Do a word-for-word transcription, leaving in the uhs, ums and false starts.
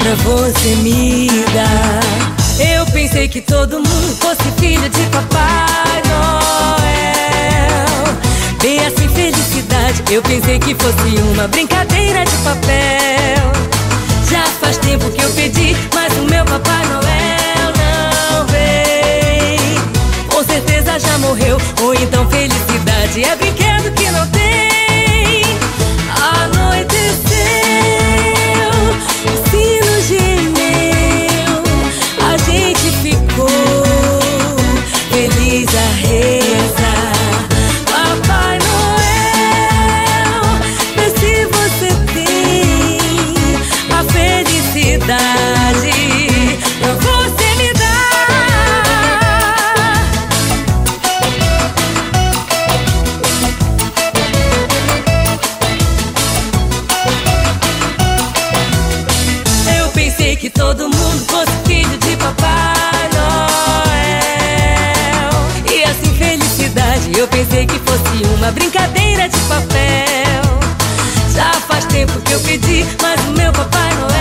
pra você me dar. Eu pensei que todo mundo fosse filho de Papai Noel. Bem assim, felicidade, eu pensei que fosse uma brincadeira de papel. Já faz tempo que eu pedi, mas o meu Papai Noel não vem. Com certeza já morreu, ou então felicidade é brinquedo que não tem. Anoiteceu, o sino gemeu, a gente ficou feliz a rezar. Papai Noel, vê se você tem a felicidade pra você me dar. Eu pensei que todo mundo fosse filho de Papai Noel. E assim, felicidade, eu pensei que fosse uma brincadeira de papel. Já faz tempo que eu pedi, mas o meu Papai Noel